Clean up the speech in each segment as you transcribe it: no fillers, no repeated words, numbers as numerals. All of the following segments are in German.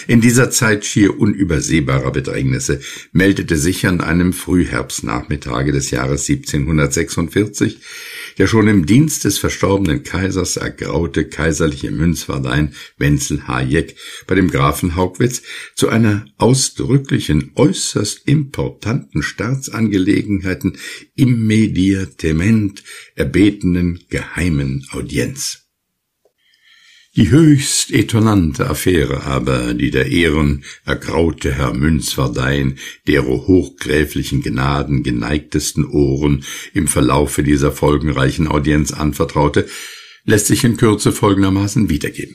In dieser Zeit schier unübersehbarer Bedrängnisse meldete sich an einem Frühherbstnachmittage des Jahres 1746 der schon im Dienst des verstorbenen Kaisers ergraute kaiserliche Münzwardein Wenzel Hayek bei dem Grafen Haugwitz zu einer ausdrücklichen, äußerst importanten Staatsangelegenheiten immediatement erbetenen geheimen Audienz. Die höchst étonnante Affäre aber, die der ehrenergraute Herr Münzwardein dero hochgräflichen Gnaden geneigtesten Ohren im Verlaufe dieser folgenreichen Audienz anvertraute, lässt sich in Kürze folgendermaßen wiedergeben.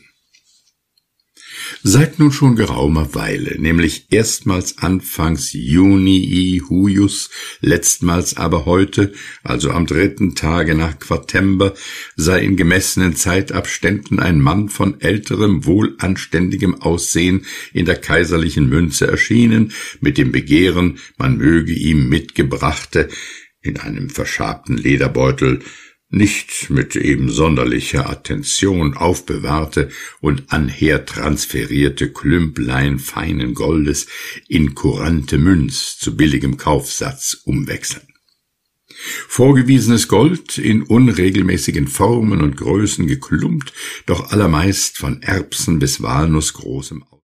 Seit nun schon geraumer Weile, nämlich erstmals anfangs Junii huius, letztmals aber heute, also am 3. Tage nach Quartember, sei in gemessenen Zeitabständen ein Mann von älterem, wohlanständigem Aussehen in der kaiserlichen Münze erschienen, mit dem Begehren, man möge ihm mitgebrachte, in einem verschabten Lederbeutel, nicht mit eben sonderlicher Attention aufbewahrte und anher transferierte Klümplein feinen Goldes in kurante Münz zu billigem Kaufsatz umwechseln. Vorgewiesenes Gold in unregelmäßigen Formen und Größen geklumpt, doch allermeist von Erbsen bis Walnuss großem